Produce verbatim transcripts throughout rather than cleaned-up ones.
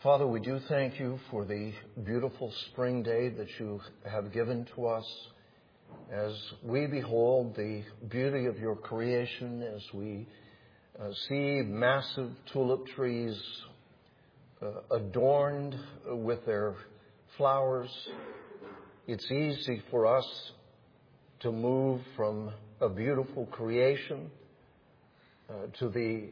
Father, we do thank you for the beautiful spring day that you have given to us as we behold the beauty of your creation, as we uh, see massive tulip trees uh, adorned with their flowers. It's easy for us to move from a beautiful creation uh, to the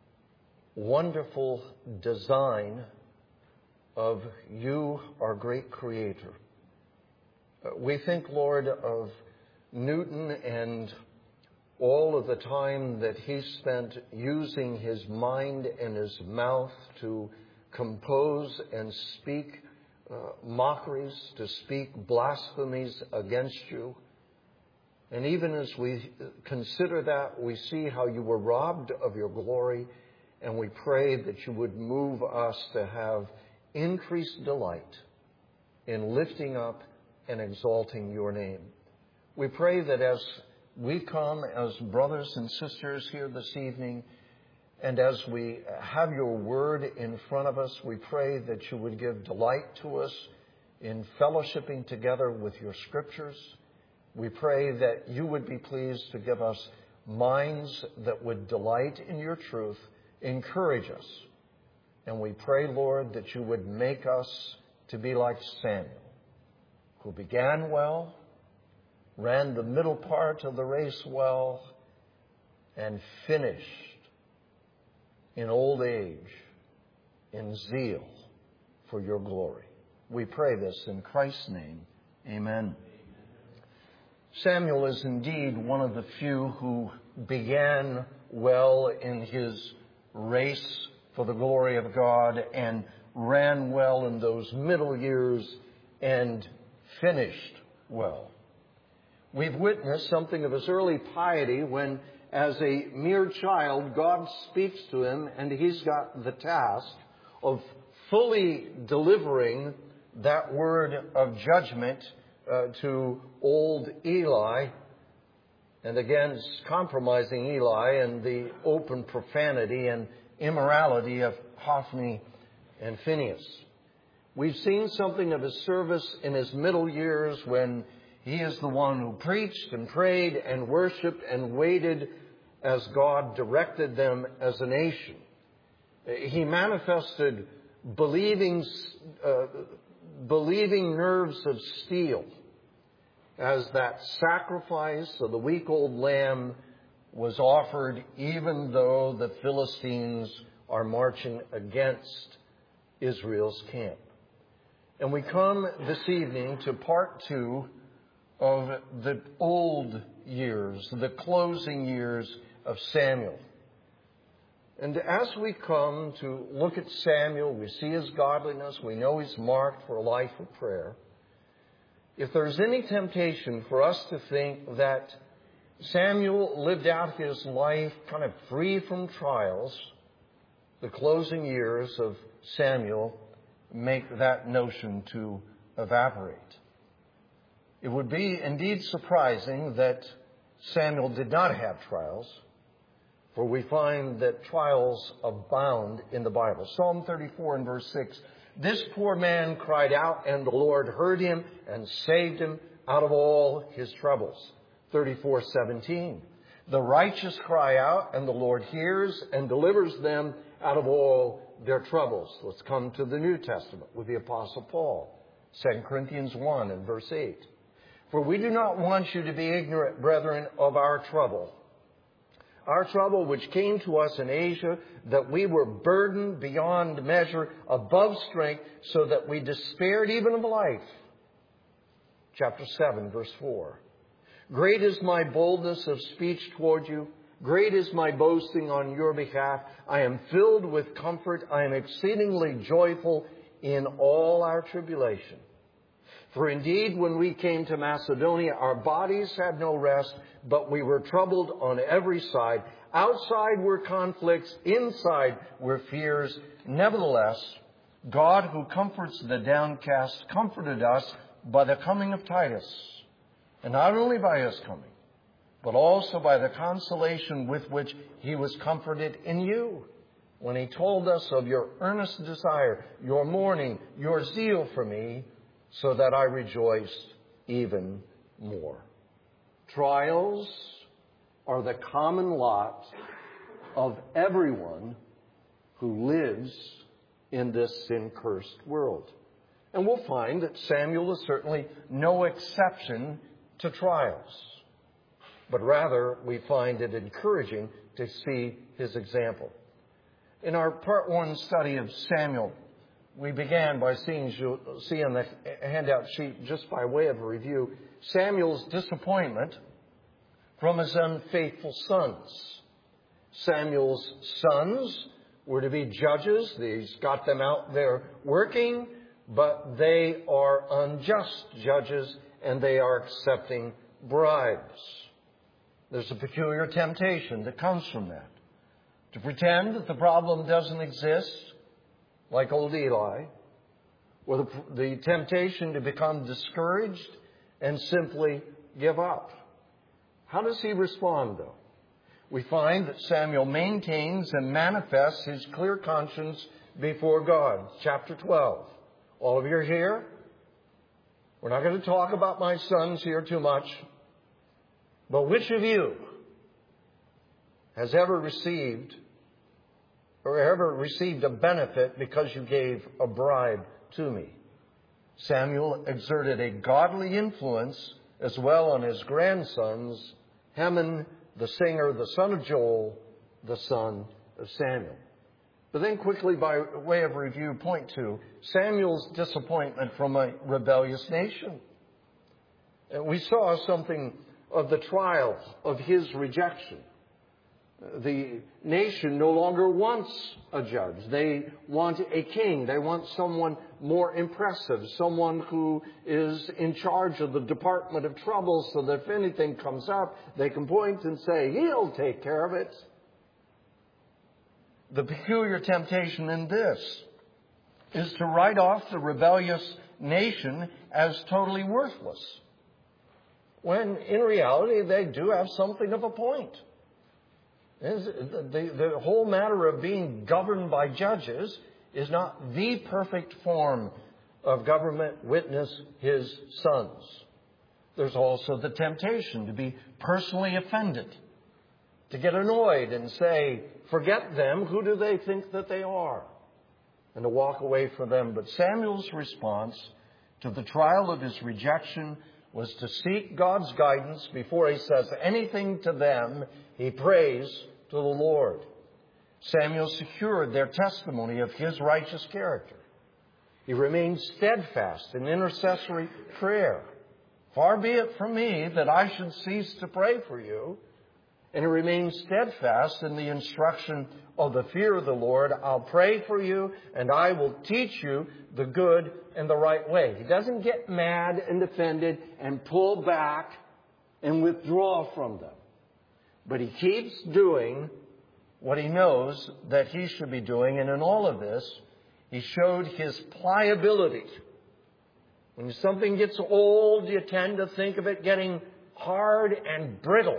wonderful design of you, our great Creator. Uh, we think, Lord, of Newton and all of the time that he spent using his mind and his mouth to compose and speak uh, mockeries, to speak blasphemies against you. And even as we consider that, we see how you were robbed of your glory, and we pray that you would move us to have increased delight in lifting up and exalting your name. We pray that as we come as brothers and sisters here this evening, and as we have your word in front of us, we pray that you would give delight to us in fellowshipping together with your scriptures. We pray that you would be pleased to give us minds that would delight in your truth, encourage us. And we pray, Lord, that you would make us to be like Samuel, who began well, ran the middle part of the race well, and finished in old age, in zeal for your glory. We pray this in Christ's name. Amen. Samuel is indeed one of the few who began well in his race for the glory of God and ran well in those middle years and finished well. We've witnessed something of his early piety when, as a mere child, God speaks to him and he's got the task of fully delivering that word of judgment uh, to old Eli, and against compromising Eli and the open profanity and immorality of Hophni and Phinehas. We've seen something of his service in his middle years when he is the one who preached and prayed and worshiped and waited as God directed them as a nation. He manifested believing, uh, believing nerves of steel as that sacrifice of the week-old lamb was offered, even though the Philistines are marching against Israel's camp. And we come this evening to part two of the old years, the closing years of Samuel. And as we come to look at Samuel, we see his godliness. We know he's marked for a life of prayer. If there's any temptation for us to think that Samuel lived out his life kind of free from trials, the closing years of Samuel make that notion to evaporate. It would be indeed surprising that Samuel did not have trials, for we find that trials abound in the Bible. Psalm thirty-four and verse six, "This poor man cried out, and the Lord heard him and saved him out of all his troubles." thirty-four seventeen, "The righteous cry out, and the Lord hears and delivers them out of all their troubles." Let's come to the New Testament with the Apostle Paul. Second Corinthians one and verse eight, "For we do not want you to be ignorant, brethren, of our trouble. Our trouble which came to us in Asia, that we were burdened beyond measure, above strength, so that we despaired even of life." Chapter seven, verse four, "Great is my boldness of speech toward you. Great is my boasting on your behalf. I am filled with comfort. I am exceedingly joyful in all our tribulation. For indeed, when we came to Macedonia, our bodies had no rest, but we were troubled on every side. Outside were conflicts, inside were fears. Nevertheless, God, who comforts the downcast, comforted us by the coming of Titus. And not only by his coming, but also by the consolation with which he was comforted in you. when he told us of your earnest desire, your mourning, your zeal for me, so that I rejoiced even more. Trials are the common lot of everyone who lives in this sin-cursed world. And we'll find that Samuel is certainly no exception to trials. But rather, we find it encouraging to see his example. In our part one study of Samuel, we began by seeing, seeing the handout sheet just by way of a review, Samuel's disappointment from his unfaithful sons. Samuel's sons were to be judges. He's got them out there working, but they are unjust judges and they are accepting bribes. There's a peculiar temptation that comes from that. To pretend that the problem doesn't exist, like old Eli, or the, the temptation to become discouraged and simply give up. How does he respond, though? We find that Samuel maintains and manifests his clear conscience before God. Chapter twelve. All of you are here. We're not going to talk about my sons here too much. But which of you has ever received or ever received a benefit because you gave a bribe to me? Samuel exerted a godly influence as well on his grandsons, Heman, the singer, the son of Joel, the son of Samuel. But then quickly, by way of review, point two, Samuel's disappointment from a rebellious nation. We saw something of the trial of his rejection. The nation no longer wants a judge. They want a king. They want someone more impressive, someone who is in charge of the Department of Trouble so that if anything comes up, they can point and say, he'll take care of it. The peculiar temptation in this is to write off the rebellious nation as totally worthless, when in reality they do have something of a point. The, the, the whole matter of being governed by judges is not the perfect form of government, witness his sons. There's also the temptation to be personally offended, to get annoyed and say, forget them, who do they think that they are? And to walk away from them. But Samuel's response to the trial of his rejection was to seek God's guidance before he says anything to them. He prays to the Lord. Samuel secured their testimony of his righteous character. He remained steadfast in intercessory prayer. Far be it from me that I should cease to pray for you. And he remained steadfast in the instruction of the fear of the Lord. I'll pray for you and I will teach you the good and the right way. He doesn't get mad and offended and pull back and withdraw from them. But he keeps doing what he knows that he should be doing. And in all of this, he showed his pliability. When something gets old, you tend to think of it getting hard and brittle.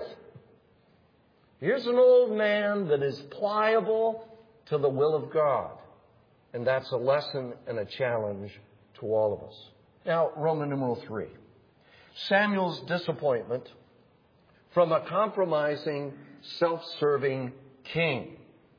Here's an old man that is pliable to the will of God. And that's a lesson and a challenge to all of us. Now, Roman numeral three. Samuel's disappointment from a compromising, self-serving king.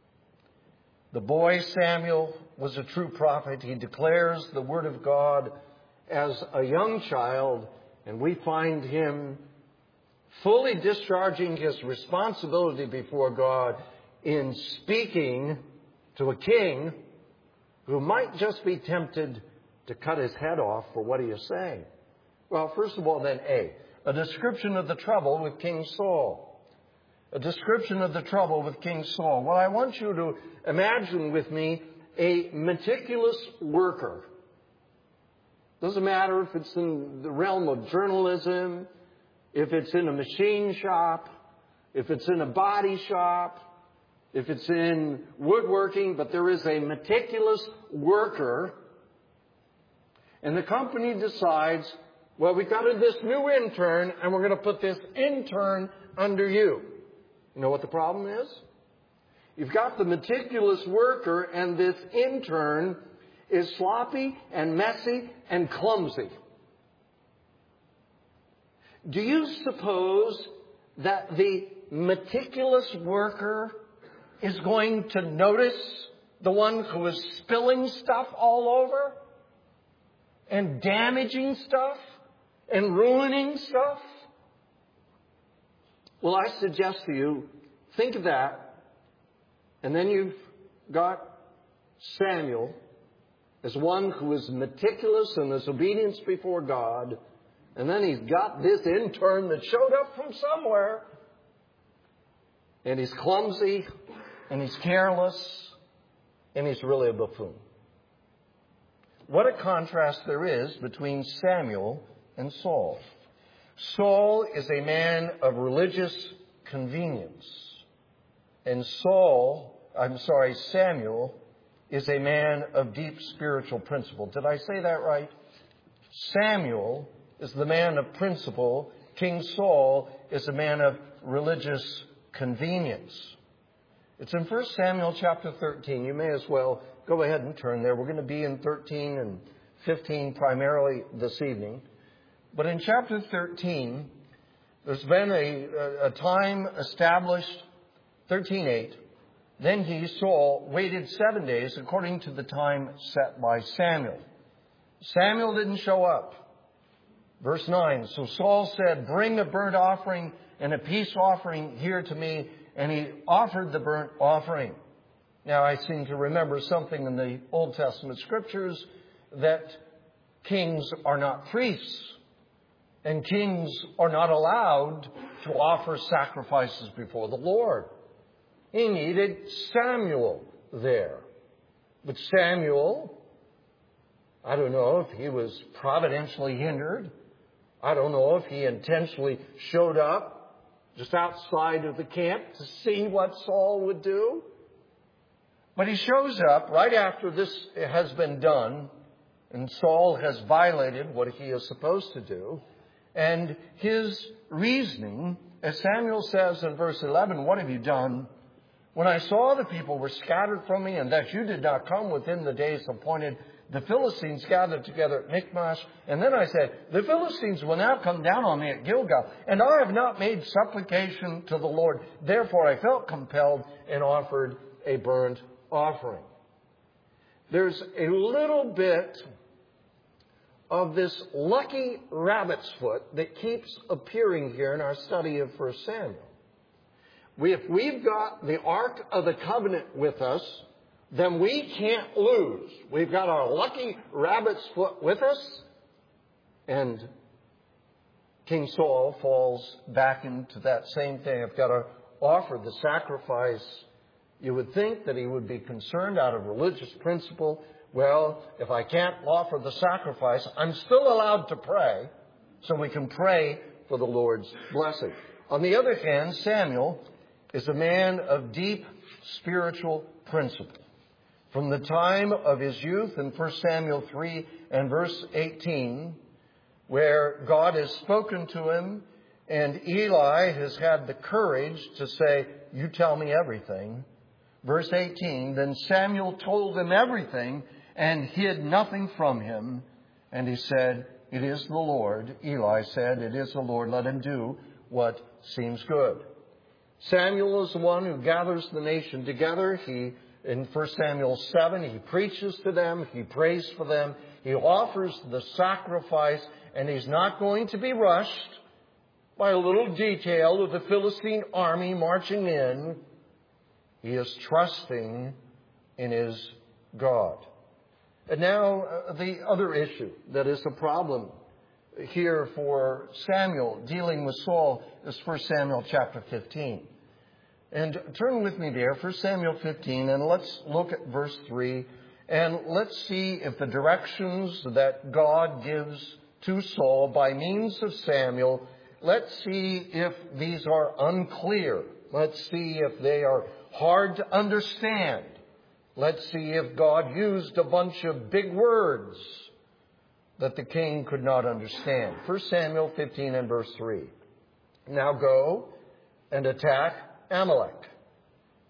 The boy Samuel was a true prophet. He declares the word of God as a young child, and we find him fully discharging his responsibility before God in speaking to a king who might just be tempted to cut his head off for what he is saying. Well, first of all, then, A, a description of the trouble with King Saul. A description of the trouble with King Saul. Well, I want you to imagine with me a meticulous worker. Doesn't matter if it's in the realm of journalism, if it's in a machine shop, if it's in a body shop, if it's in woodworking, but there is a meticulous worker. And the company decides, well, we've got this new intern, and we're going to put this intern under you. You know what the problem is? You've got the meticulous worker, and this intern is sloppy and messy and clumsy. Do you suppose that the meticulous worker is going to notice the one who is spilling stuff all over and damaging stuff and ruining stuff? Well, I suggest to you, think of that, and then you've got Samuel as one who is meticulous in his obedience before God, and then he's got this intern that showed up from somewhere, and he's clumsy, and he's careless, and he's really a buffoon. What a contrast there is between Samuel and Saul. Saul is a man of religious convenience, and Saul, I'm sorry, Samuel is a man of deep spiritual principle. Did I say that right? Samuel is the man of principle. King Saul is a man of religious convenience. It's in First Samuel chapter thirteen. You may as well go ahead and turn there. We're going to be in thirteen and fifteen primarily this evening. But in chapter thirteen, there's been a, a time established, thirteen eight. Then he, Saul, waited seven days according to the time set by Samuel. Samuel didn't show up. Verse nine, so Saul said, bring a burnt offering and a peace offering here to me. And he offered the burnt offering. Now, I seem to remember something in the Old Testament scriptures that kings are not priests. And kings are not allowed to offer sacrifices before the Lord. He needed Samuel there. But Samuel, I don't know if he was providentially hindered. I don't know if he intentionally showed up just outside of the camp to see what Saul would do. But he shows up right after this has been done, and Saul has violated what he is supposed to do. And his reasoning, as Samuel says in verse eleven, what have you done? When I saw the people were scattered from me, and that you did not come within the days appointed, the Philistines gathered together at Michmash. And then I said, the Philistines will now come down on me at Gilgal, and I have not made supplication to the Lord. Therefore I felt compelled and offered a burnt offering. There's a little bit of this lucky rabbit's foot that keeps appearing here in our study of First Samuel. We, if we've got the Ark of the Covenant with us, then we can't lose. We've got our lucky rabbit's foot with us, and King Saul falls back into that same thing. I've got to offer the sacrifice. You would think that he would be concerned out of religious principle. Well, if I can't offer the sacrifice, I'm still allowed to pray, so we can pray for the Lord's blessing. On the other hand, Samuel is a man of deep spiritual principle. From the time of his youth in First Samuel three and verse eighteen, where God has spoken to him and Eli has had the courage to say, you tell me everything. Verse eighteen, then Samuel told him everything and hid nothing from him. And he said, it is the Lord. Eli said, it is the Lord. Let him do what seems good. Samuel is the one who gathers the nation together. He In First Samuel seven, he preaches to them, he prays for them, he offers the sacrifice, and he's not going to be rushed by a little detail of the Philistine army marching in. He is trusting in his God. And now uh, the other issue that is a problem here for Samuel dealing with Saul is First Samuel chapter fifteen. And turn with me there, First Samuel fifteen, and let's look at verse three, and let's see if the directions that God gives to Saul by means of Samuel, let's see if these are unclear. Let's see if they are hard to understand. Let's see if God used a bunch of big words that the king could not understand. First Samuel fifteen and verse three. Now go and attack Amalek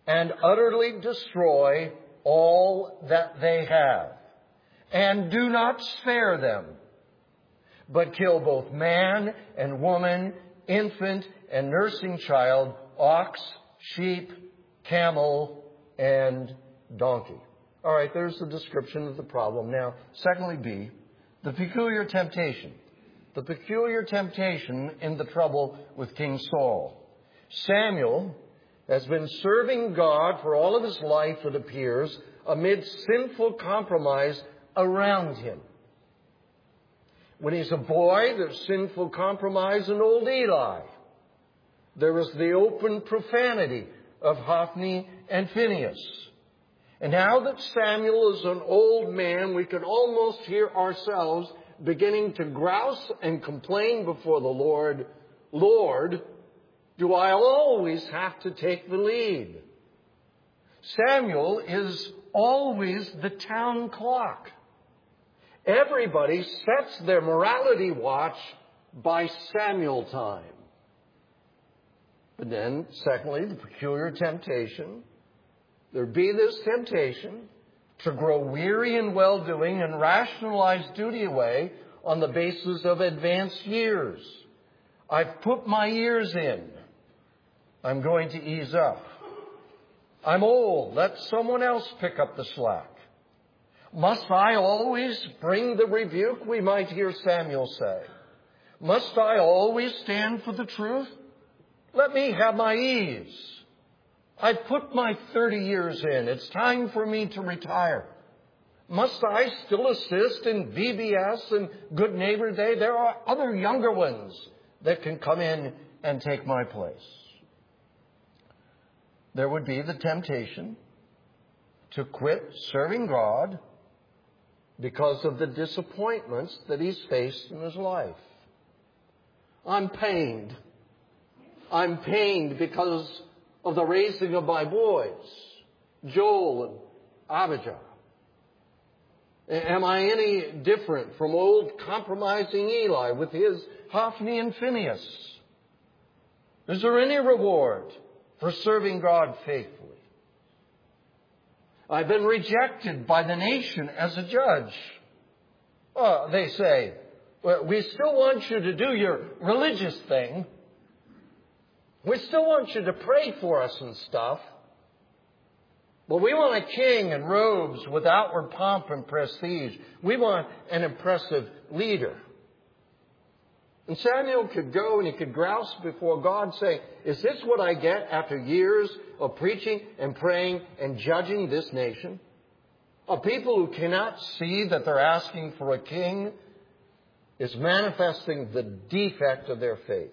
and utterly destroy all that they have. And do not spare them, but kill both man and woman, infant and nursing child, ox, sheep, camel, and donkey. All right, there's the description of the problem. Now, secondly, B, the peculiar temptation. The peculiar temptation in the trouble with King Saul. Samuel has been serving God for all of his life, it appears, amid sinful compromise around him. When he's a boy, there's sinful compromise in old Eli. There was the open profanity of Hophni and Phinehas. And now that Samuel is an old man, we can almost hear ourselves beginning to grouse and complain before the Lord, Lord, do I always have to take the lead? Samuel is always the town clock. Everybody sets their morality watch by Samuel time. But then, secondly, the peculiar temptation. There be this temptation to grow weary in well-doing and rationalize duty away on the basis of advanced years. I've put my years in. I'm going to ease up. I'm old. Let someone else pick up the slack. Must I always bring the rebuke, we might hear Samuel say. Must I always stand for the truth? Let me have my ease. I've put my thirty years in. It's time for me to retire. Must I still assist in V B S and Good Neighbor Day? There are other younger ones that can come in and take my place. There would be the temptation to quit serving God because of the disappointments that he's faced in his life. I'm pained. I'm pained because of the raising of my boys, Joel and Abijah. Am I any different from old compromising Eli with his Hophni and Phinehas? Is there any reward for serving God faithfully? I've been rejected by the nation as a judge. Oh, they say, well, we still want you to do your religious thing. We still want you to pray for us and stuff. But we want a king in robes with outward pomp and prestige. We want an impressive leader. And Samuel could go and he could grouse before God saying, is this what I get after years of preaching and praying and judging this nation? A people who cannot see that they're asking for a king is manifesting the defect of their faith.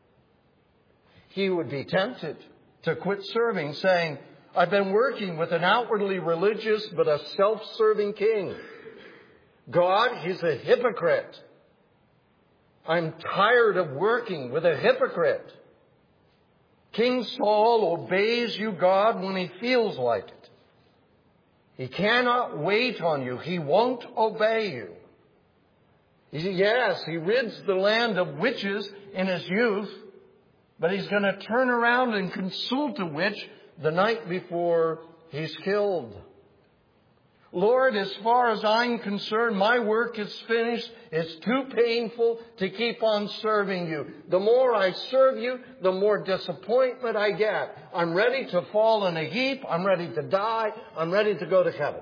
He would be tempted to quit serving, saying, I've been working with an outwardly religious but a self-serving king. God, he's a hypocrite. I'm tired of working with a hypocrite. King Saul obeys you, God, when he feels like it. He cannot wait on you. He won't obey you. He, yes, he rids the land of witches in his youth, but he's going to turn around and consult a witch the night before he's killed. Lord, as far as I'm concerned, my work is finished. It's too painful to keep on serving you. The more I serve you, the more disappointment I get. I'm ready to fall in a heap. I'm ready to die. I'm ready to go to heaven.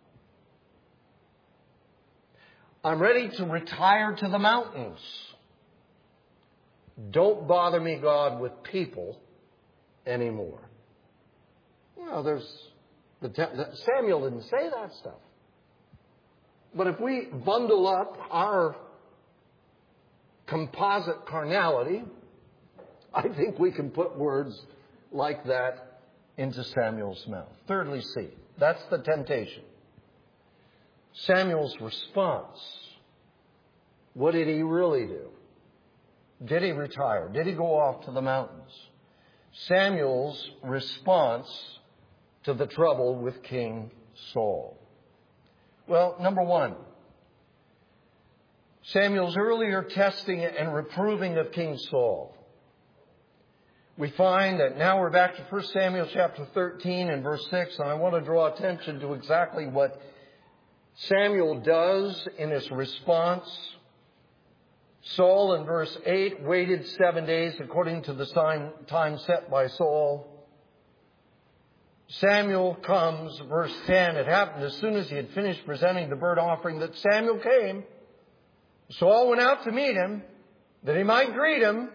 I'm ready to retire to the mountains. Don't bother me, God, with people anymore. Well, there's the, the Samuel didn't say that stuff. But if we bundle up our composite carnality, I think we can put words like that into Samuel's mouth. Thirdly, C. That's the temptation. Samuel's response. What did he really do? Did he retire? Did he go off to the mountains? Samuel's response to the trouble with King Saul. Well, number one, Samuel's earlier testing and reproving of King Saul. we find that now we're back to First Samuel chapter thirteen and verse six, and I want to draw attention to exactly what Samuel does in his response. Saul, in verse eight, waited seven days according to the time set by Saul. Samuel comes, verse ten. It happened as soon as he had finished presenting the burnt offering that Samuel came. Saul went out to meet him, that he might greet him.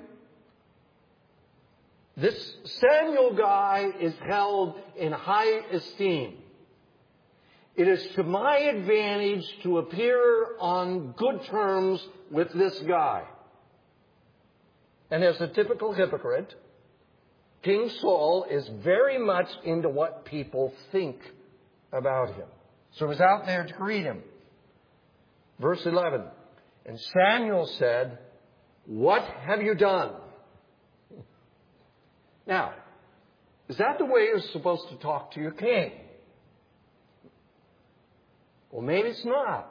This Samuel guy is held in high esteem. It is to my advantage to appear on good terms with this guy. And as a typical hypocrite, King Saul is very much into what people think about him. So he's out there to greet him. Verse eleven. And Samuel said, "What have you done?" Now, is that the way you're supposed to talk to your king? Well, maybe it's not.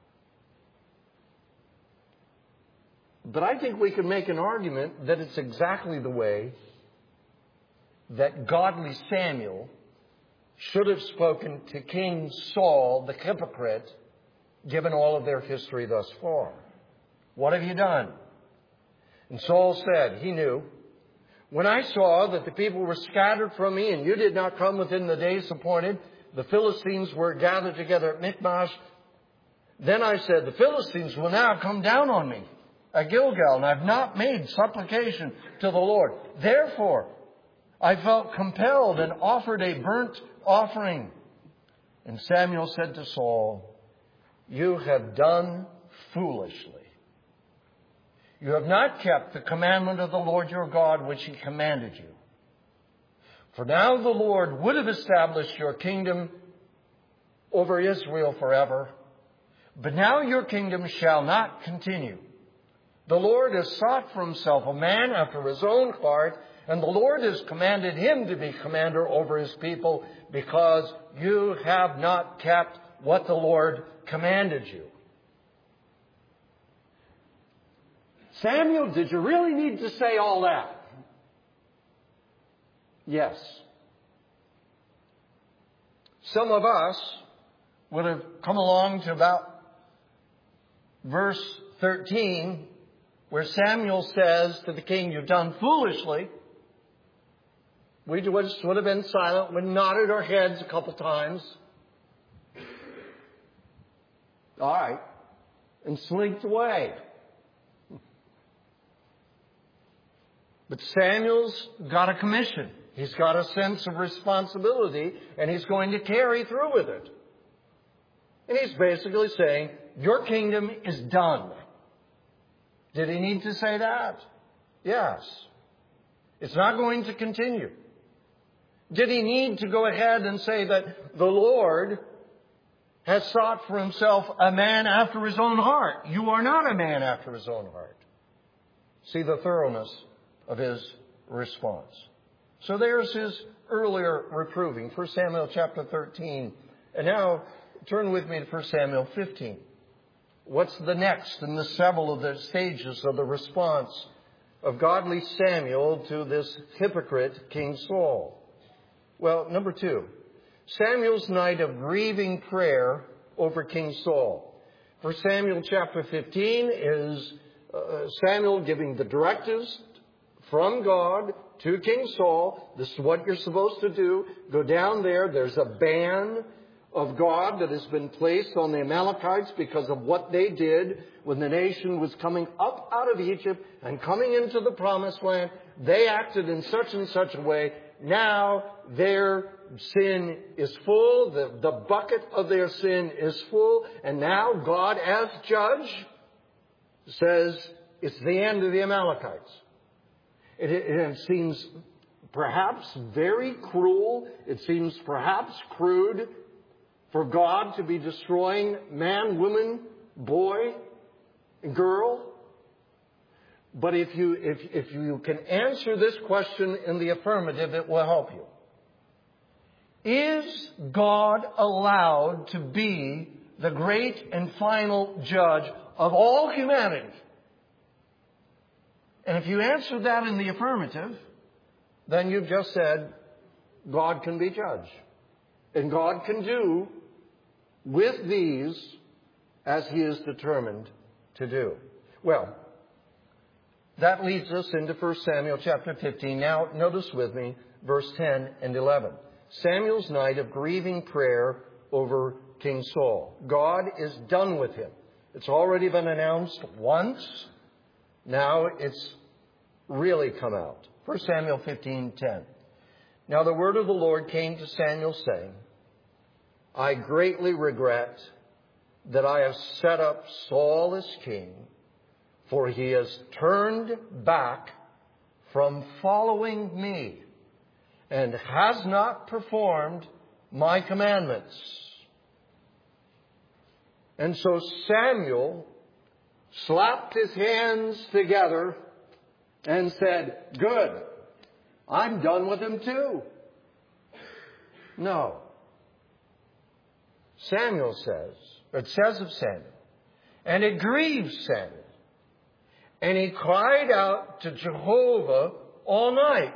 But I think we can make an argument that it's exactly the way that godly Samuel should have spoken to King Saul, the hypocrite, given all of their history thus far. What have you done? And Saul said, he knew, when I saw that the people were scattered from me and you did not come within the days appointed, the Philistines were gathered together at Michmash. Then I said, the Philistines will now come down on me at Gilgal, and I've not made supplication to the Lord. Therefore, I felt compelled and offered a burnt offering. And Samuel said to Saul, you have done foolishly. You have not kept the commandment of the Lord your God, which he commanded you. For now the Lord would have established your kingdom over Israel forever. But now your kingdom shall not continue. The Lord has sought for himself a man after his own heart, and the Lord has commanded him to be commander over his people, because you have not kept what the Lord commanded you. Samuel, did you really need to say all that? Yes. Some of us would have come along to about verse thirteen, where Samuel says to the king, you've done foolishly. We just would have been silent. We nodded our heads a couple times. All right. And slinked away. But Samuel's got a commission. He's got a sense of responsibility, and he's going to carry through with it. And he's basically saying, your kingdom is done. Did he need to say that? Yes. It's not going to continue. Did he need to go ahead and say that the Lord has sought for himself a man after his own heart? You are not a man after his own heart. See the thoroughness of his response. So there's his earlier reproving, First Samuel chapter thirteen. And now turn with me to First Samuel fifteen. What's the next in the several of the stages of the response of godly Samuel to this hypocrite King Saul? Well, number two, Samuel's night of grieving prayer over King Saul. First Samuel chapter fifteen is uh, Samuel giving the directives from God to King Saul. This is what you're supposed to do. Go down there. There's a ban of God that has been placed on the Amalekites because of what they did when the nation was coming up out of Egypt and coming into the promised land. They acted in such and such a way. Now their sin is full. The, the bucket of their sin is full. And now God, as judge, says it's the end of the Amalekites. It, it, it seems perhaps very cruel. It seems perhaps crude for God to be destroying man, woman, boy, and girl. But if you, if, if you can answer this question in the affirmative, it will help you. Is God allowed to be the great and final judge of all humanity? And if you answer that in the affirmative, then you've just said God can be judge. And God can do with these as He is determined to do. Well, that leads us into First Samuel chapter fifteen. Now, notice with me verse ten and eleven. Samuel's night of grieving prayer over King Saul. God is done with him. It's already been announced once. Now it's really come out. First Samuel fifteen ten. Now the word of the Lord came to Samuel, saying, I greatly regret that I have set up Saul as king, for he has turned back from following me and has not performed my commandments. And so Samuel slapped his hands together and said, good, I'm done with him too. No. Samuel says, or it says of Samuel, and it grieved Samuel. And he cried out to Jehovah all night.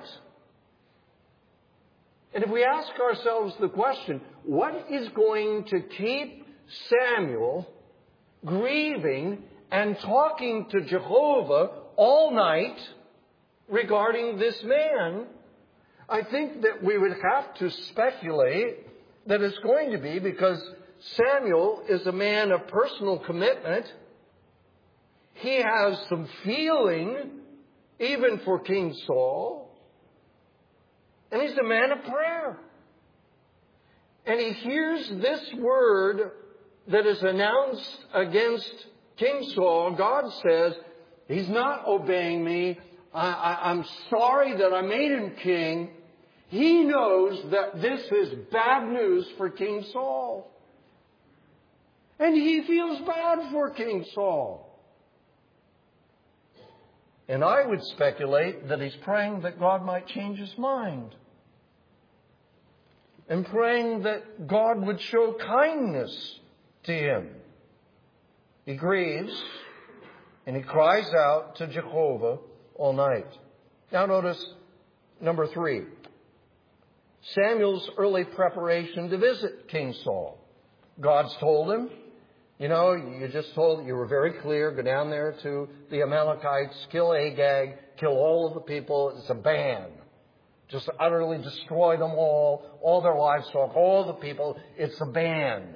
And if we ask ourselves the question, what is going to keep Samuel grieving and talking to Jehovah all night regarding this man? I think that we would have to speculate that it's going to be because Samuel is a man of personal commitment. He has some feeling even for King Saul. And he's a man of prayer. And he hears this word that is announced against King Saul. God says, he's not obeying me. I, I, I'm sorry that I made him king. He knows that this is bad news for King Saul. And he feels bad for King Saul. And I would speculate that he's praying that God might change his mind. And praying that God would show kindness to him. He grieves and he cries out to Jehovah all night. Now notice number three. Samuel's early preparation to visit King Saul. God's told him, you know, you just told, you were very clear, go down there to the Amalekites, kill Agag, kill all of the people. It's a ban. Just utterly destroy them all, all their livestock, all the people. It's a ban.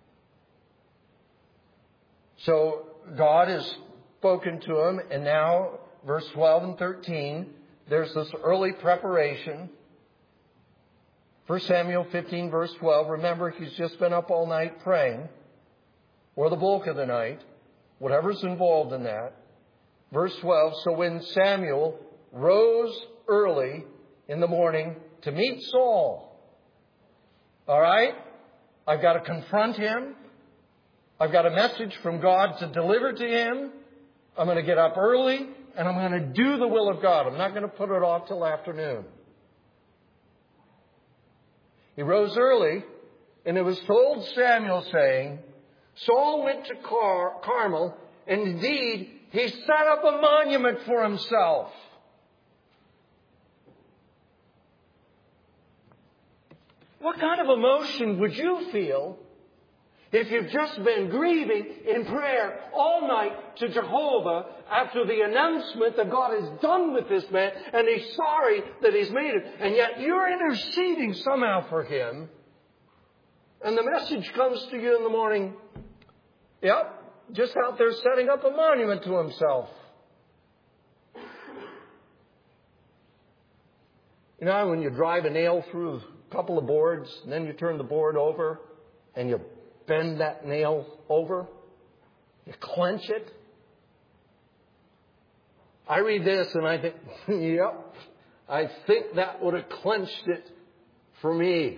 So God has spoken to him, and now, verse twelve and thirteen, there's this early preparation. First Samuel fifteen, verse twelve, remember, he's just been up all night praying, or the bulk of the night, whatever's involved in that. Verse twelve, so when Samuel rose early in the morning to meet Saul, all right, I've got to confront him. I've got a message from God to deliver to him. I'm going to get up early and I'm going to do the will of God. I'm not going to put it off till afternoon. He rose early, and it was told Samuel, saying, Saul went to Car- Carmel, and indeed he set up a monument for himself. What kind of emotion would you feel if you've just been grieving in prayer all night to Jehovah after the announcement that God is done with this man and he's sorry that he's made it, and yet you're interceding somehow for him, and the message comes to you in the morning, yep, just out there setting up a monument to himself. You know, when you drive a nail through a couple of boards, and then you turn the board over, and you bend that nail over, you clench it. I read this and I think, yep, I think that would have clenched it for me.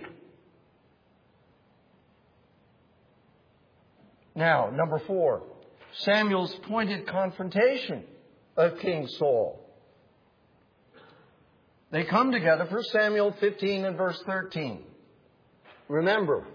Now, number four, Samuel's pointed confrontation of King Saul. They come together, First Samuel fifteen and verse thirteen. Remember,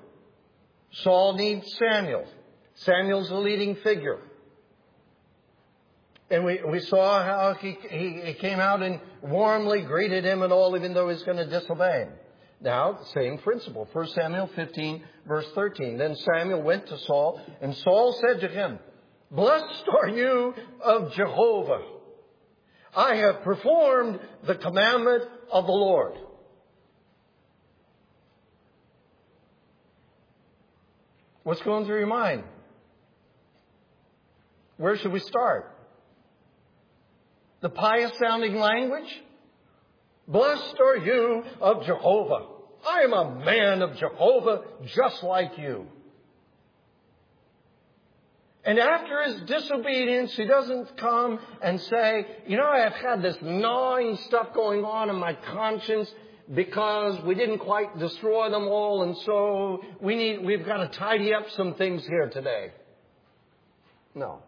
Saul needs Samuel. Samuel's a leading figure. And we, we saw how he, he, he came out and warmly greeted him and all, even though he's going to disobey him. Now, same principle. First Samuel fifteen, verse thirteen. Then Samuel went to Saul, and Saul said to him, "Blessed are you of Jehovah. I have performed the commandment of the Lord." What's going through your mind? Where should we start? The pious sounding language? Blessed are you of Jehovah. I am a man of Jehovah just like you. And after his disobedience, he doesn't come and say, you know, I've had this gnawing stuff going on in my conscience because we didn't quite destroy them all, and so we need, we've got to tidy up some things here today. No.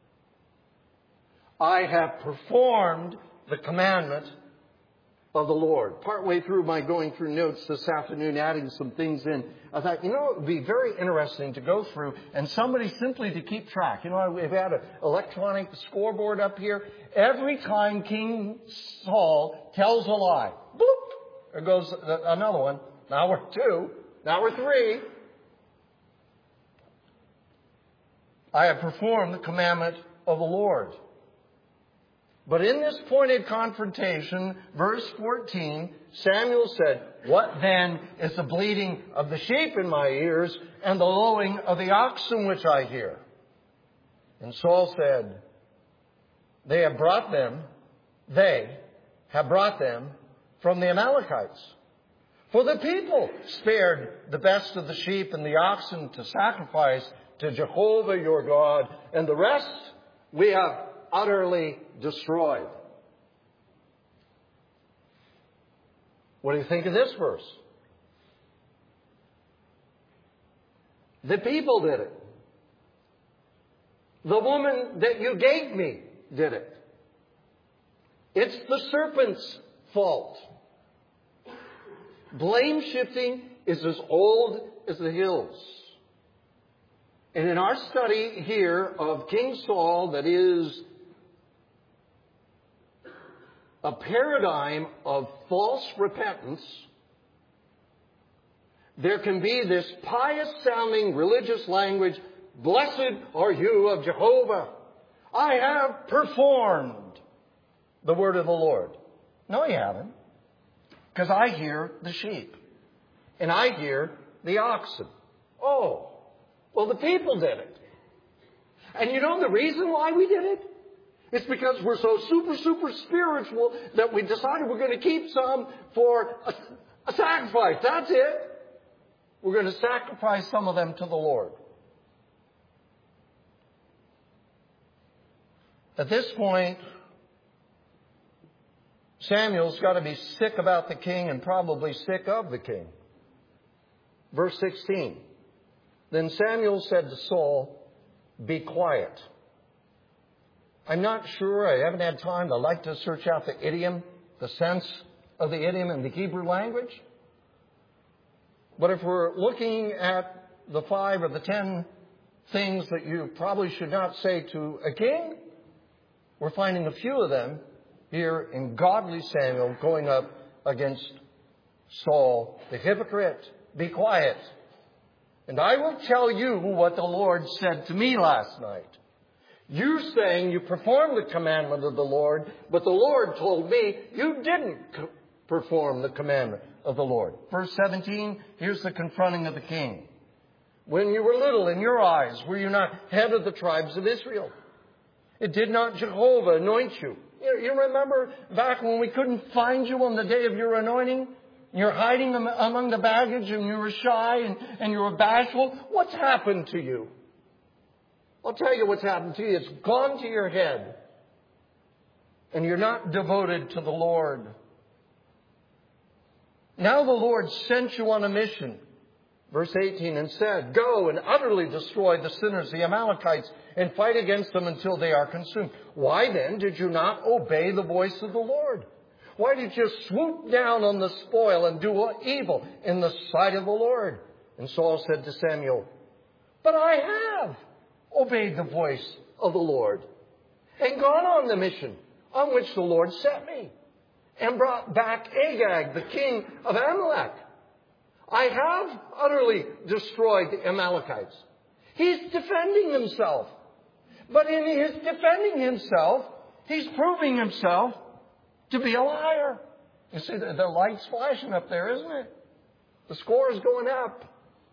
I have performed the commandment of the Lord. Partway through my going through notes this afternoon, adding some things in, I thought, you know, it would be very interesting to go through and somebody simply to keep track. You know, we've had an electronic scoreboard up here. Every time King Saul tells a lie, bloop, there goes another one. Now we're two. Now we're three. I have performed the commandment of the Lord. But in this pointed confrontation, verse fourteen, Samuel said, "What then is the bleating of the sheep in my ears and the lowing of the oxen which I hear?" And Saul said, They have brought them, they have brought them from the Amalekites. For the people spared the best of the sheep and the oxen to sacrifice to Jehovah your God, and the rest we have utterly destroyed. What do you think of this verse? The people did it. The woman that you gave me did it. It's the serpent's fault. Blame shifting is as old as the hills. And in our study here of King Saul, that is a paradigm of false repentance, there can be this pious-sounding religious language, "Blessed are you of Jehovah. I have performed the word of the Lord." No, you haven't. Because I hear the sheep. And I hear the oxen. Oh, well, the people did it. And you know the reason why we did it? It's because we're so super, super spiritual that we decided we're going to keep some for a, a sacrifice. That's it. We're going to sacrifice some of them to the Lord. At this point, Samuel's got to be sick about the king and probably sick of the king. Verse sixteen. Then Samuel said to Saul, "Be quiet." I'm not sure. I haven't had time. I'd like to search out the idiom, the sense of the idiom in the Hebrew language. But if we're looking at the five or the ten things that you probably should not say to a king, we're finding a few of them here in godly Samuel going up against Saul, the hypocrite. Be quiet. And I will tell you what the Lord said to me last night. You're saying you performed the commandment of the Lord, but the Lord told me you didn't co- perform the commandment of the Lord. Verse seventeen, here's the confronting of the king. When you were little in your eyes, were you not head of the tribes of Israel? It did not Jehovah anoint you? You, you remember back when we couldn't find you on the day of your anointing? You're hiding among the baggage and you were shy and, and you were bashful. What's happened to you? I'll tell you what's happened to you. It's gone to your head. And you're not devoted to the Lord. Now the Lord sent you on a mission. Verse eighteen, and said, "Go and utterly destroy the sinners, the Amalekites, and fight against them until they are consumed." Why then did you not obey the voice of the Lord? Why did you swoop down on the spoil and do evil in the sight of the Lord? And Saul said to Samuel, "But I have obeyed the voice of the Lord. and gone on the mission on which the Lord sent me, and brought back Agag, the king of Amalek. I have utterly destroyed the Amalekites. He's defending himself. But in his defending himself, he's proving himself to be a liar. You see, the, the light's flashing up there, isn't it? The score is going up.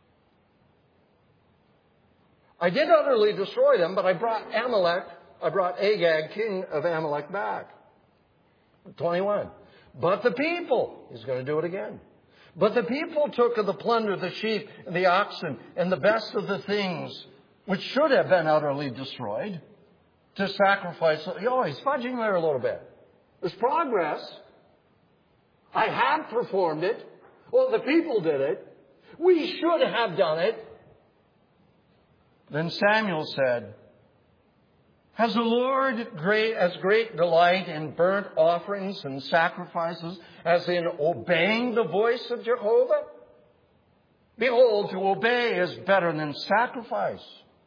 I did utterly destroy them, but I brought Amalek, I brought Agag, king of Amalek, back. twenty-one. But the people, he's going to do it again. But the people took of the plunder, the sheep, and the oxen, and the best of the things which should have been utterly destroyed, to sacrifice. Oh, he's fudging there a little bit. There's progress. I have performed it. Well, the people did it. We should have done it. Then Samuel said, has the Lord great, as great delight in burnt offerings and sacrifices as in obeying the voice of Jehovah? Behold, to obey is better than sacrifice.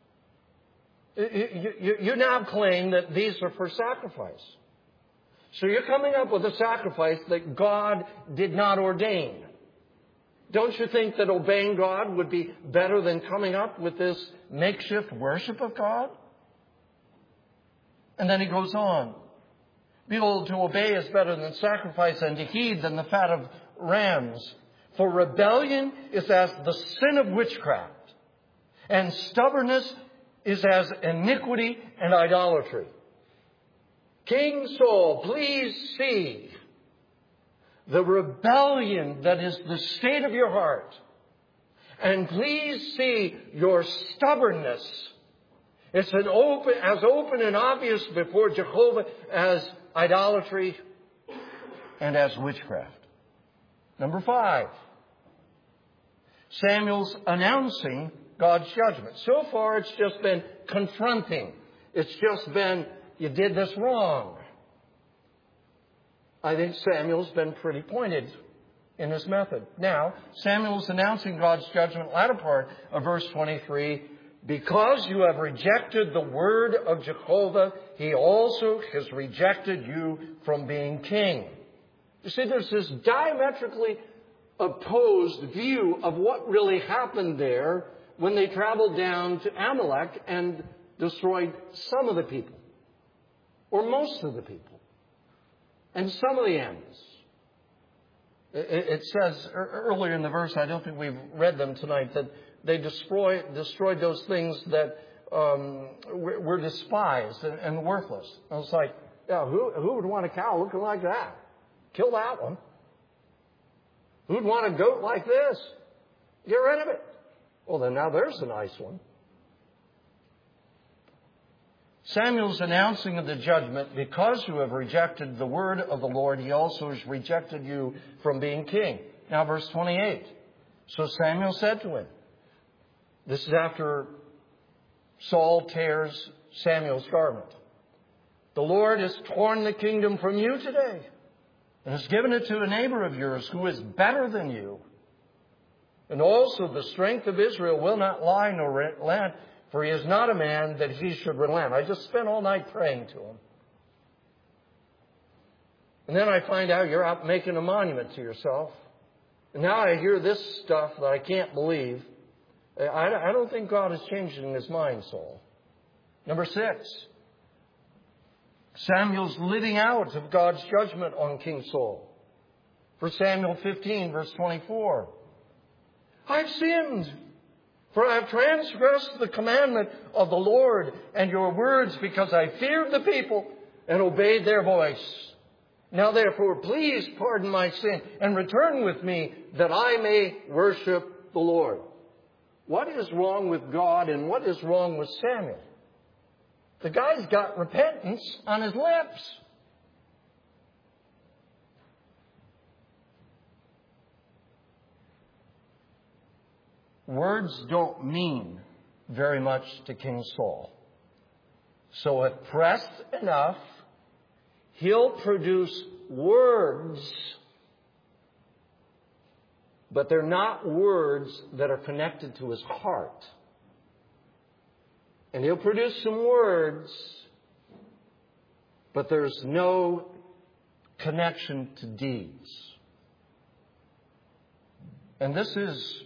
You, you, you now claim that these are for sacrifice. So you're coming up with a sacrifice that God did not ordain. Don't you think that obeying God would be better than coming up with this makeshift worship of God? And then he goes on. Behold, to obey is better than sacrifice, and to heed than the fat of rams. For rebellion is as the sin of witchcraft, and stubbornness is as iniquity and idolatry. King Saul, please see the rebellion that is the state of your heart. And please see your stubbornness. It's an open, as open and obvious before Jehovah as idolatry and as witchcraft. Number five, Samuel's announcing God's judgment. So far, it's just been confronting. It's just been, you did this wrong. I think Samuel's been pretty pointed in his method. Now, Samuel's announcing God's judgment, latter part of verse twenty-three. Because you have rejected the word of Jehovah, he also has rejected you from being king. You see, there's this diametrically opposed view of what really happened there when they traveled down to Amalek and destroyed some of the people, or most of the people, and some of the animals. It says earlier in the verse, I don't think we've read them tonight, that they destroy, destroyed those things that um, were, were despised and, and worthless. I was like, yeah, who, who would want a cow looking like that? Kill that one. Who'd want a goat like this? Get rid of it. Well, then now there's a nice one. Samuel's announcing of the judgment, because you have rejected the word of the Lord, he also has rejected you from being king. Now, verse twenty-eight. So Samuel said to him, this is after Saul tears Samuel's garment. The Lord has torn the kingdom from you today and has given it to a neighbor of yours who is better than you. And also the strength of Israel will not lie nor relent, for he is not a man that he should relent. I just spent all night praying to him. And then I find out you're out making a monument to yourself. And now I hear this stuff that I can't believe. I don't think God has changed in his mind, Saul. Number six, Samuel's living out of God's judgment on King Saul. First Samuel fifteen, verse twenty-four. I've sinned, for I have transgressed the commandment of the Lord and your words, because I feared the people and obeyed their voice. Now therefore, please pardon my sin and return with me that I may worship the Lord. What is wrong with God and what is wrong with Samuel? The guy's got repentance on his lips. Words don't mean very much to King Saul. So if pressed enough, he'll produce words, but they're not words that are connected to his heart. And he'll produce some words, but there's no connection to deeds. And this is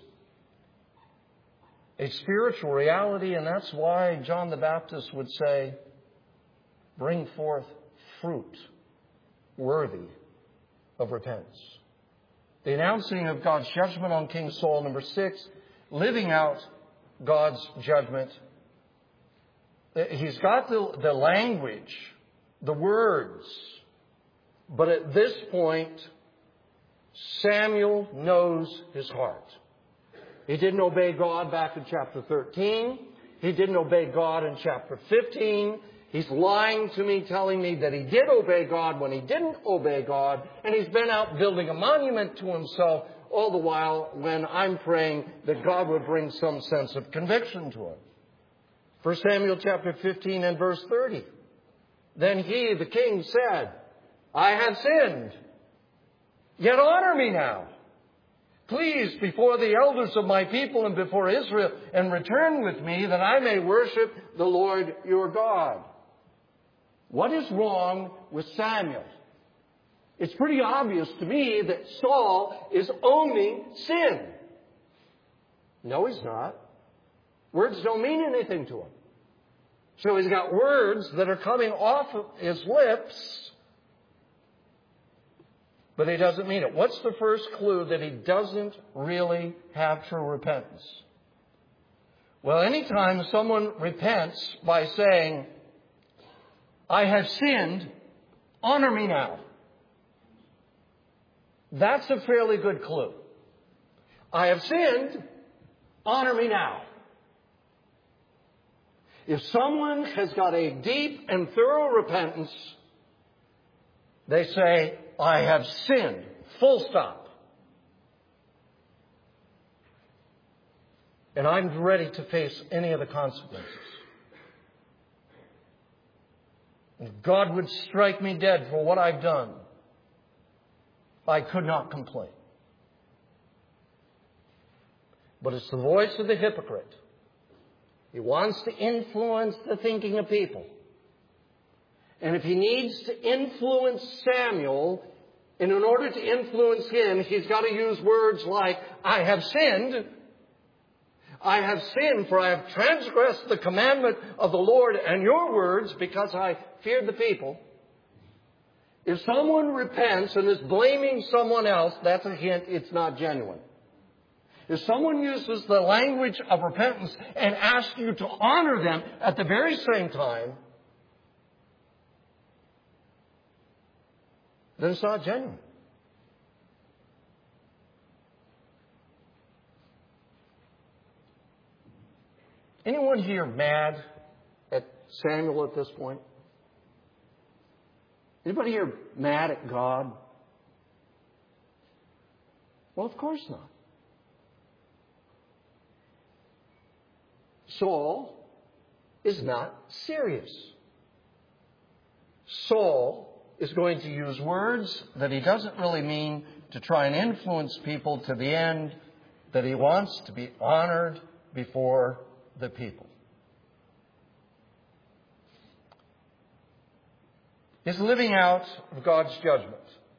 a spiritual reality, and that's why John the Baptist would say, bring forth fruit worthy of repentance. The announcing of God's judgment on King Saul. Number six, living out God's judgment. He's got the, the language, the words, but at this point, Samuel knows his heart. He didn't obey God back in chapter thirteen. He didn't obey God in chapter fifteen. He's lying to me, telling me that he did obey God when he didn't obey God. And he's been out building a monument to himself all the while when I'm praying that God would bring some sense of conviction to him. First Samuel chapter fifteen and verse thirty. Then he, the king, said, I have sinned. Yet honor me now, please, before the elders of my people and before Israel, and return with me that I may worship the Lord your God. What is wrong with Samuel? It's pretty obvious to me that Saul is owning sin. No, he's not. Words don't mean anything to him. So he's got words that are coming off of his lips, but he doesn't mean it. What's the first clue that he doesn't really have true repentance? Well, anytime someone repents by saying, I have sinned, honor me now, that's a fairly good clue. I have sinned, honor me now. If someone has got a deep and thorough repentance, they say, I have sinned, full stop. And I'm ready to face any of the consequences. If God would strike me dead for what I've done, I could not complain. But it's the voice of the hypocrite. He wants to influence the thinking of people. And if he needs to influence Samuel, and in order to influence him, he's got to use words like, I have sinned. I have sinned, for I have transgressed the commandment of the Lord and your words because I feared the people. If someone repents and is blaming someone else, that's a hint it's not genuine. If someone uses the language of repentance and asks you to honor them at the very same time, then it's not genuine. Anyone here mad at Samuel at this point? Anybody here mad at God? Well, of course not. Saul is not serious. Saul is going to use words that he doesn't really mean to try and influence people to the end that he wants to be honored before the people. He's living out of God's judgment.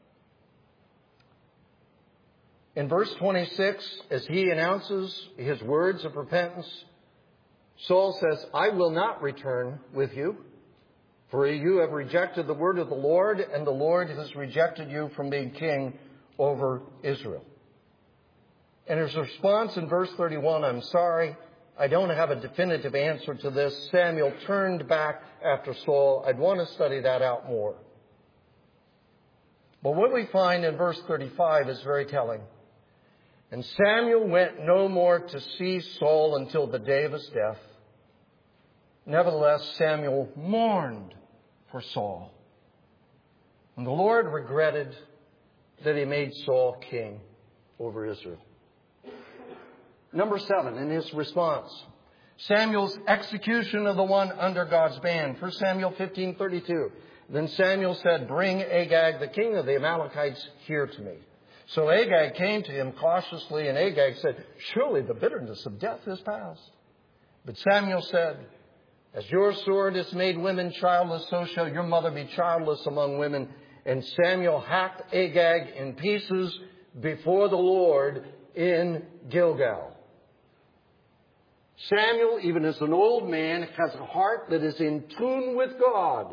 In verse twenty-six, as he announces his words of repentance, Saul says, I will not return with you, for you have rejected the word of the Lord, and the Lord has rejected you from being king over Israel. And his response in verse thirty-one, I'm sorry, I don't have a definitive answer to this. Samuel turned back after Saul. I'd want to study that out more. But what we find in verse thirty-five is very telling. And Samuel went no more to see Saul until the day of his death. Nevertheless, Samuel mourned for Saul. And the Lord regretted that he made Saul king over Israel. Number seven, in his response, Samuel's execution of the one under God's ban. First Samuel fifteen thirty-two. Then Samuel said, bring Agag, the king of the Amalekites, here to me. So Agag came to him cautiously, and Agag said, surely the bitterness of death is past. But Samuel said, As your sword has made women childless, so shall your mother be childless among women. And Samuel hacked Agag in pieces before the Lord in Gilgal. Samuel, even as an old man, has a heart that is in tune with God.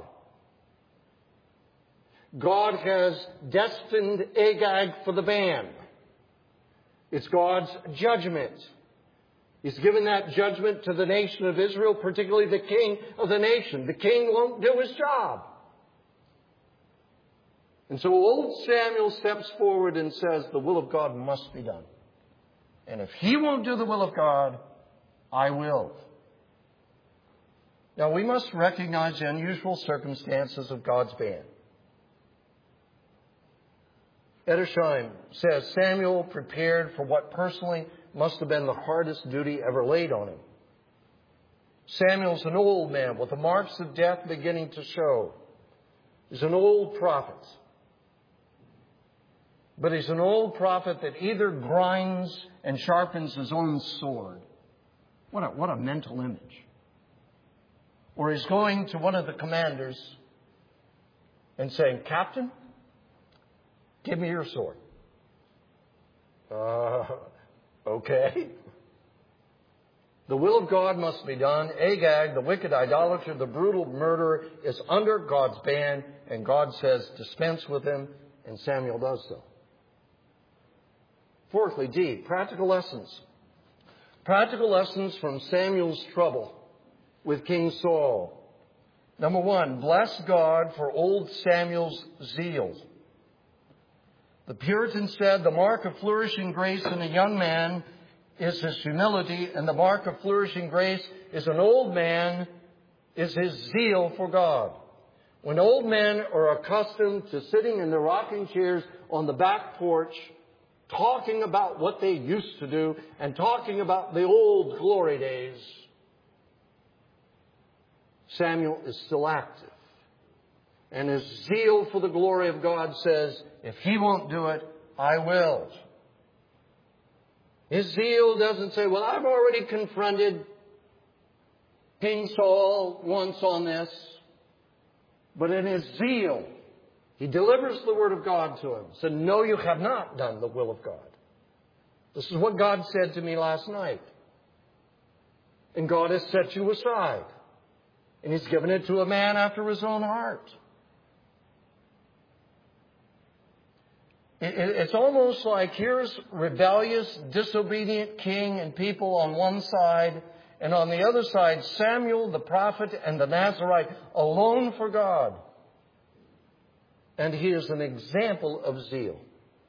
God has destined Agag for the ban. It's God's judgment. He's given that judgment to the nation of Israel, particularly the king of the nation. The king won't do his job. And so old Samuel steps forward and says, the will of God must be done. And if he won't do the will of God, I will. Now we must recognize the unusual circumstances of God's ban. Edersheim says Samuel prepared for what personally must have been the hardest duty ever laid on him. Samuel's an old man with the marks of death beginning to show. He's an old prophet. But he's an old prophet that either grinds and sharpens his own sword. What a, what a mental image. Or he's going to one of the commanders and saying, Captain, give me your sword. Uh, okay. The will of God must be done. Agag, the wicked idolater, the brutal murderer, is under God's ban, and God says, dispense with him, and Samuel does so. Fourthly, D, practical lessons. Practical lessons from Samuel's trouble with King Saul. Number one, bless God for old Samuel's zeal. The Puritan said the mark of flourishing grace in a young man is his humility, and the mark of flourishing grace is an old man is his zeal for God. When old men are accustomed to sitting in their rocking chairs on the back porch, talking about what they used to do and talking about the old glory days, Samuel is still active. And his zeal for the glory of God says, if he won't do it, I will. His zeal doesn't say, well, I've already confronted King Saul once on this. But in his zeal, he delivers the word of God to him. Said, no, you have not done the will of God. This is what God said to me last night. And God has set you aside. And he's given it to a man after his own heart. It's almost like here's rebellious, disobedient king and people on one side, and on the other side, Samuel, the prophet, and the Nazarite, alone for God. And he is an example of zeal.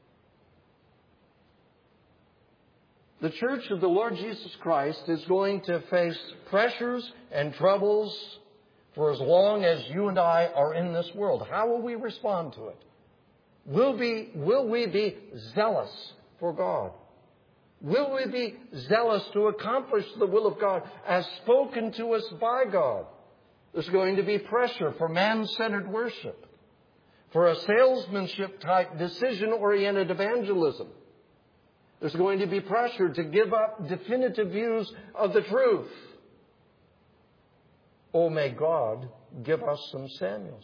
The Church of the Lord Jesus Christ is going to face pressures and troubles for as long as you and I are in this world. How will we respond to it? Will we, will we be zealous for God? Will we be zealous to accomplish the will of God as spoken to us by God? There's going to be pressure for man-centered worship, for a salesmanship-type, decision-oriented evangelism. There's going to be pressure to give up definitive views of the truth. Oh, may God give us some Samuels.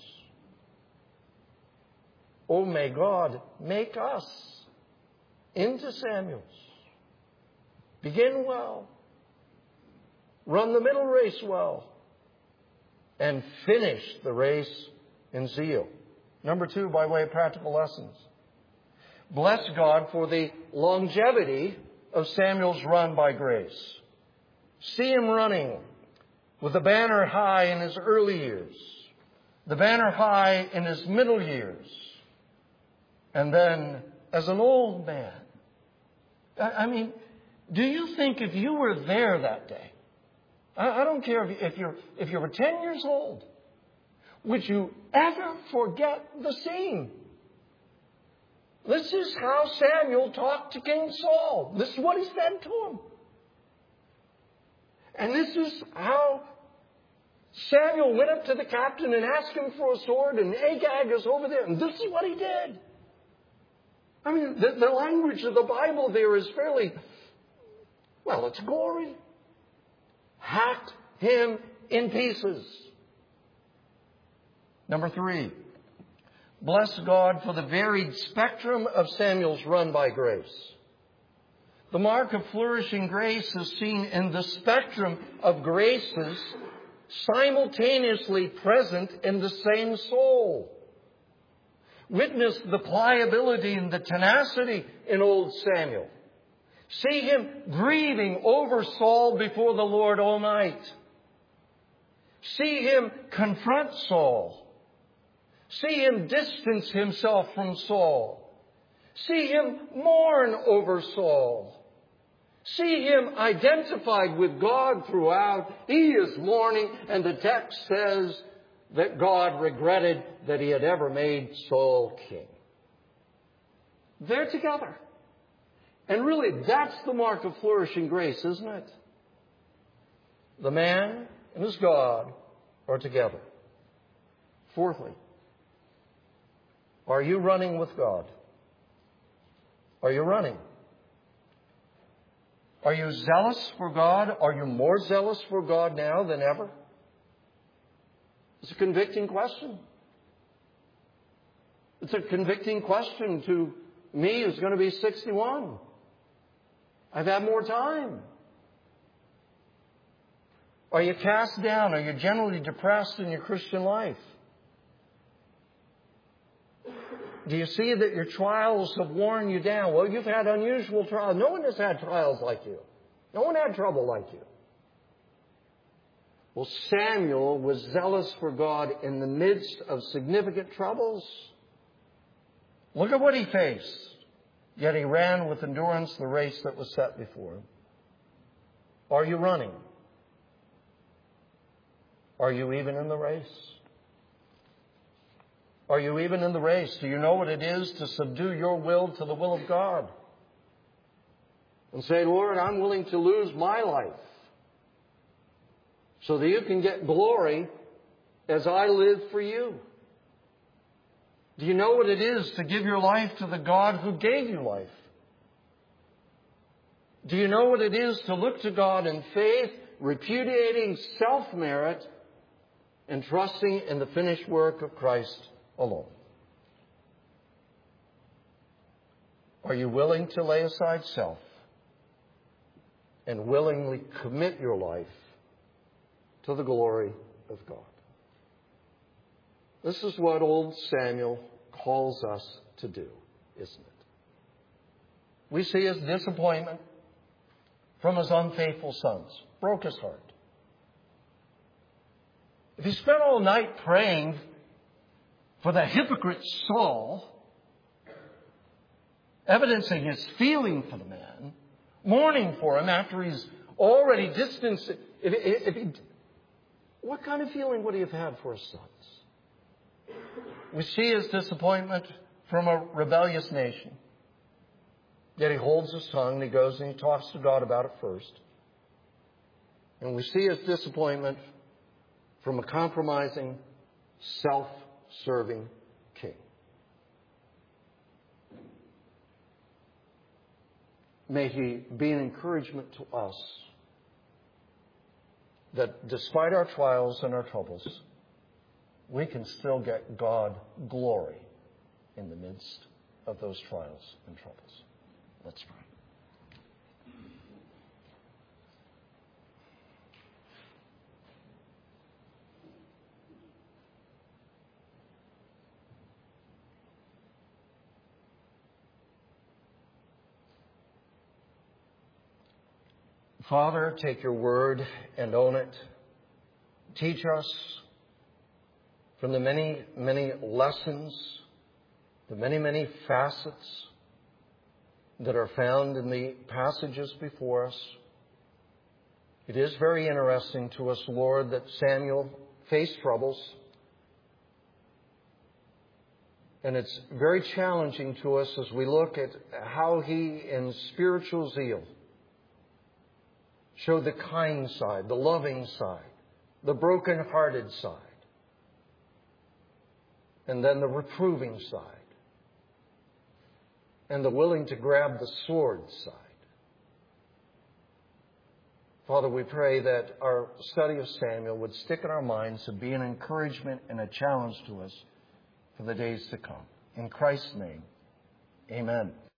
Oh, may God make us into Samuels. Begin well. Run the middle race well. And finish the race in zeal. Number two, by way of practical lessons. Bless God for the longevity of Samuel's run by grace. See him running with the banner high in his early years, the banner high in his middle years, and then as an old man. I mean, do you think if you were there that day, I don't care if you're, if you were ten years old, would you ever forget the scene? This is how Samuel talked to King Saul. This is what he said to him. And this is how Samuel went up to the captain and asked him for a sword, and Agag is over there, and this is what he did. I mean, the, the language of the Bible there is fairly, well, it's gory. Hacked him in pieces. Number three, bless God for the varied spectrum of Samuel's run by grace. The mark of flourishing grace is seen in the spectrum of graces simultaneously present in the same soul. Witness the pliability and the tenacity in old Samuel. See him grieving over Saul before the Lord all night. See him confront Saul. See him distance himself from Saul. See him mourn over Saul. See him identified with God throughout. He is mourning, and the text says that God regretted that he had ever made Saul king. They're together. And really, that's the mark of flourishing grace, isn't it? The man and his God are together. Fourthly, are you running with God? Are you running? Are you zealous for God? Are you more zealous for God now than ever? It's a convicting question. It's a convicting question to me who's going to be sixty-one. I've had more time. Are you cast down? Are you generally depressed in your Christian life? Do you see that your trials have worn you down? Well, you've had unusual trials. No one has had trials like you. No one had trouble like you. Well, Samuel was zealous for God in the midst of significant troubles. Look at what he faced. Yet he ran with endurance the race that was set before him. Are you running? Are you even in the race? Are you even in the race? Do you know what it is to subdue your will to the will of God? And say, Lord, I'm willing to lose my life so that you can get glory as I live for you. Do you know what it is to give your life to the God who gave you life? Do you know what it is to look to God in faith, repudiating self-merit, and trusting in the finished work of Christ alone? Are you willing to lay aside self and willingly commit your life to the glory of God? This is what old Samuel calls us to do, isn't it? We see his disappointment from his unfaithful sons. Broke his heart. If he spent all night praying for the hypocrite Saul, evidencing his feeling for the man, mourning for him after he's already distanced, if, if, if he, what kind of feeling would he have had for his sons? We see his disappointment from a rebellious nation. Yet he holds his tongue and he goes and he talks to God about it first. And we see his disappointment from a compromising, self-serving king. May he be an encouragement to us that despite our trials and our troubles, we can still get God glory in the midst of those trials and troubles. Let's pray. Father, take your word and own it. Teach us from the many, many lessons, the many, many facets that are found in the passages before us. It is very interesting to us, Lord, that Samuel faced troubles. And it's very challenging to us as we look at how he, in spiritual zeal, showed the kind side, the loving side, the broken-hearted side, and then the reproving side, and the willing to grab the sword side. Father, we pray that our study of Samuel would stick in our minds and be an encouragement and a challenge to us for the days to come. In Christ's name, amen.